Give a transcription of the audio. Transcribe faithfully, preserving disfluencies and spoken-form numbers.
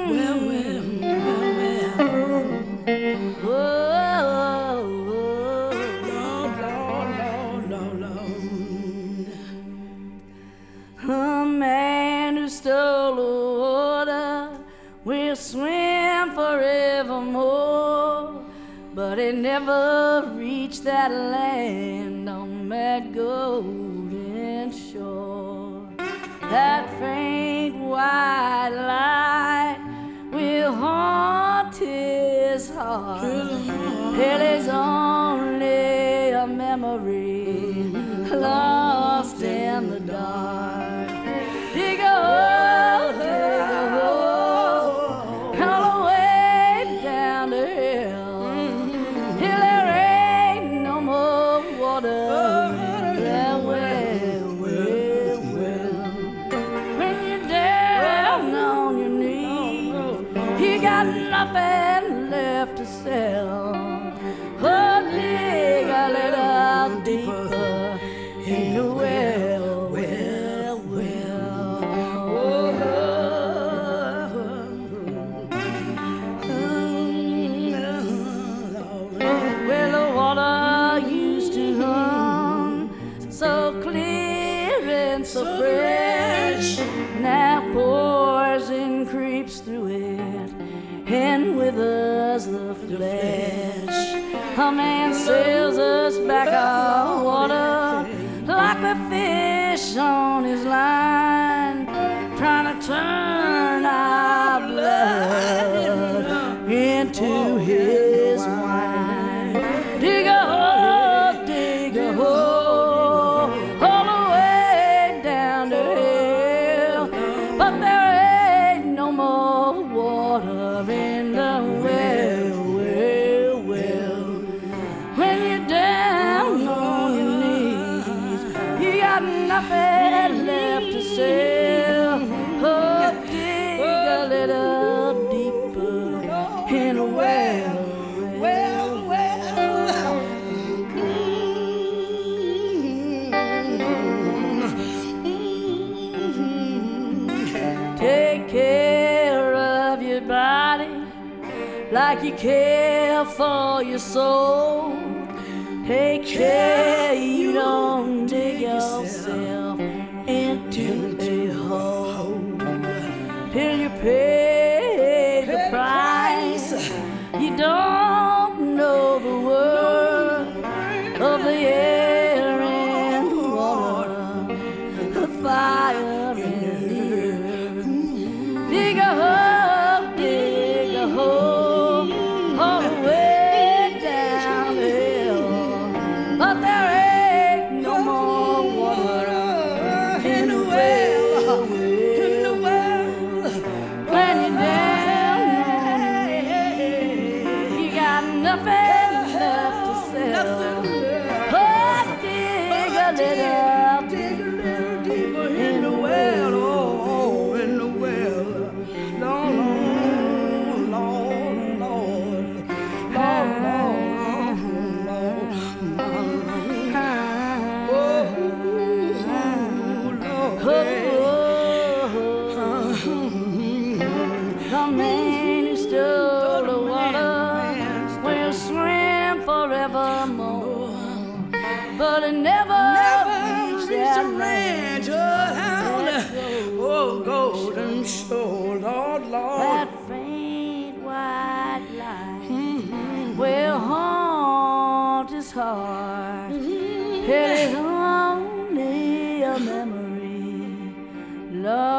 Well, well, well, well. Whoa, whoa. Lord, Lord, Lord, Lord, Lord. A man who stole the water will swim forevermore, but he never reached that land on that golden shore. That faint white light will haunt his heart. It is only a memory lost in the dark. Dig a hole, dig a hole, all the way down the hill, till there ain't no more water. That well, well, well. When you're down on your knees, you got nothing left to sell. Oh, dig a little deeper in the well, well, well. Well, the water used to run so clear and so fresh, now pours and creeps through it and withers the flesh. A man sails us back our water like a fish on his line, trying to turn our blood into his wine. Dig a hole, dig a hole, all the way down the hill, but there ain't no more water in the well, well, well. When you're down on your knees, you got nothing left to sell. Oh, dig a little deeper in a well, well, well. Take care of your body like you care for your soul. Take care you don't dig yourself into a hole till you pay the price. You don't know the worth of the air and the water, the fire and the earth. Dig a hole, dig a hole, all the way down the hill, but there ain't no more water in the well, in the well. When you're down, you got nothing left to sell. Oh, dig a little, dig a little deeper in the well, oh, in the well. Lord, Lord, Lord, Lord, Lord, Lord, the man who stole the water will swim forevermore, but it never, Never reached reach that the land. ranch around. Oh, golden shore, Lord, Lord. That faint white light will haunt his heart. It is only a memory, Lord.